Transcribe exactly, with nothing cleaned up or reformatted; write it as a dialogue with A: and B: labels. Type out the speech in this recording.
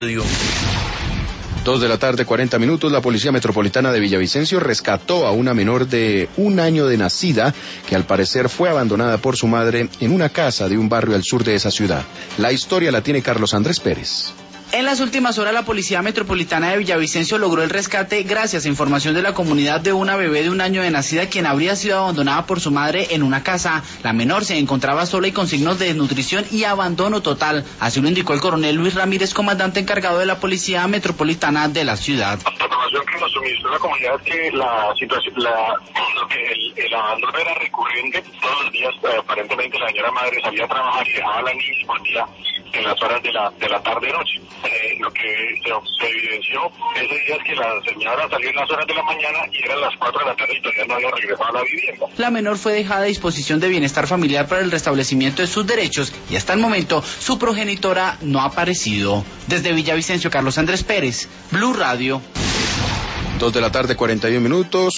A: Dos de la tarde, cuarenta minutos, la Policía Metropolitana de Villavicencio rescató a una menor de un año de nacida que al parecer fue abandonada por su madre en una casa de un barrio al sur de esa ciudad. La historia la tiene Carlos Andrés Pérez.
B: En las últimas horas, la Policía Metropolitana de Villavicencio logró el rescate gracias a información de la comunidad de una bebé de un año de nacida quien habría sido abandonada por su madre en una casa. La menor se encontraba sola y con signos de desnutrición y abandono total. Así lo indicó el coronel Luis Ramírez, comandante encargado de la Policía Metropolitana de la ciudad.
C: La información que nos suministró la comunidad es que la situación, la, el, el abandono era recurrente. Todos los días, eh, aparentemente, la señora madre salía a trabajar y dejaba a la niña y volvía en las horas de la de la tarde-noche. Eh, lo que se, se evidenció ese día es que la señora salió en las horas de la mañana y eran las cuatro de la tarde y todavía no había regresado a la vivienda.
B: La menor fue dejada a disposición de Bienestar Familiar para el restablecimiento de sus derechos y hasta el momento su progenitora no ha aparecido. Desde Villavicencio, Carlos Andrés Pérez, Blue Radio.
A: Dos de la tarde, cuarenta y un minutos.